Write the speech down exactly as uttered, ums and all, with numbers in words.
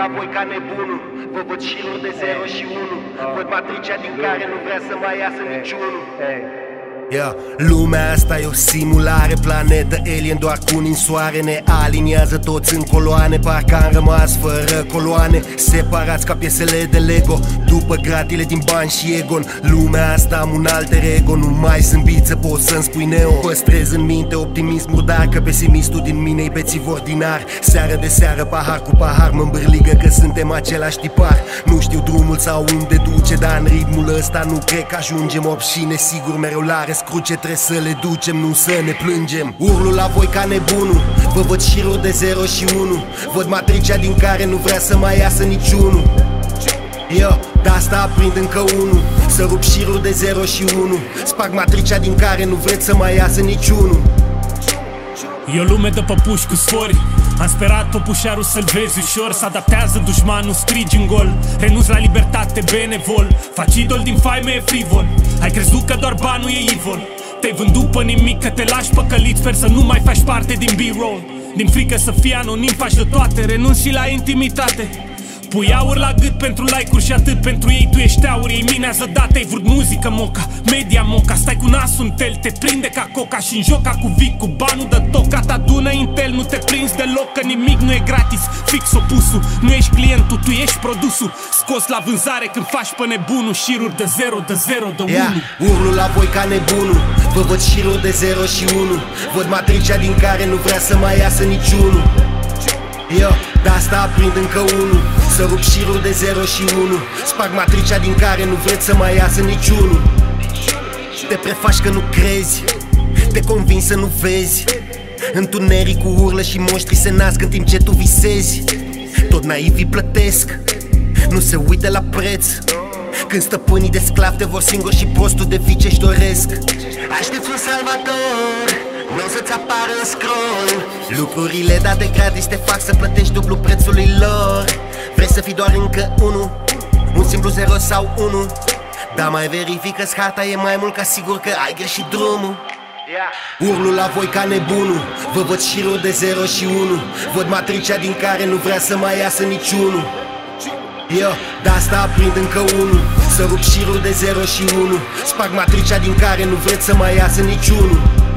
la voi ca nebunul. Vă văd șiruri de zero și unu. Văd matricea din care nu vrea să mai iasă niciunul. Yeah. Lumea asta e o simulare, planetă alien, doar cu în soare ne aliniază toți în coloane, parcă am rămas fără coloane, separați ca piesele de Lego, după gratile din bani și egon. Lumea asta am un alter ego, nu mai sunt biță, poți să-mi spui neo. Păstrez în minte optimism murdar, că pesimistul din mine-i bețiv ordinar. Seară de seară, pahar cu pahar, mă îmbârligă că suntem același tipar. Nu știu drumul sau unde duce, dar în ritmul ăsta nu cred că ajungem. Op și nesigur mereu la cruce, trebuie să le ducem, nu să ne plângem. Urlu la voi ca nebunul, vă văd șiruri de zero și unu. Văd matricea din care nu vrea să mai iasă niciunul. Eu, de asta aprind încă unul, să rup șiruri de zero și unu. Sparg matricea din care nu vreți să mai iasă niciunul. E o lume de păpuși cu sfori. Am sperat păpușarul să-l vezi ușor. S-adaptează dușmanul, strigi în gol. Renunți la libertate, benevol. Faci idol din faime, e frivol. Ai crezut că doar banul e evil. Te-ai vândut pe nimic, că te lași păcălit. Sper să nu mai faci parte din B-roll. Din frică să fii anonim, faci de toate. Renunți și la intimitate. Pui aur la gât pentru like-uri și atât. Pentru ei tu ești aur, ei minează date. Ai vrut muzică moca, media moca. Stai cu nasul în tel, te prinde ca coca. Și în joca cu Vic, cu banul de toca. Adună intel, nu te prinzi deloc, că nimic nu e gratis, fix opusul. Nu ești clientul, tu ești produsul. Scos la vânzare când faci pe nebunul. Șiruri de zero, de zero, de unu. Yeah. Urlu la voi ca nebunul, vă văd șiruri de zero și unu. Văd matricea din care nu vrea să mai iasă niciunul. Eu, de asta aprind încă unul, să rup șiruri de zero și unu. Sparg matricea din care nu vreți să mai iasă niciunul. Te prefaci că nu crezi, te convingi să nu vezi. Întunericul urlă și monștri se nasc în timp ce tu visezi. Tot naivii plătesc, nu se uită la preț. Când stăpânii de sclavi te vor singuri și postul de vii ce-și doresc. Aștepți un salvator, nu o să-ți apară în scroll. Lucrurile date gratis te fac să plătești dublu prețului lor. Vrei să fii doar încă unu, un simplu zero sau unu. Dar mai verifică-ți harta, e mai mult ca sigur că ai greșit drumul. Urlu la voi ca nebunul, vă văd șiruri de zero și unu. Văd matricea din care nu vrea să mai iasă niciunul. Eu, de asta aprind încă unul, să rup șiruri de zero și unu. Sparg matricea din care nu vreți să mai iasă niciunul.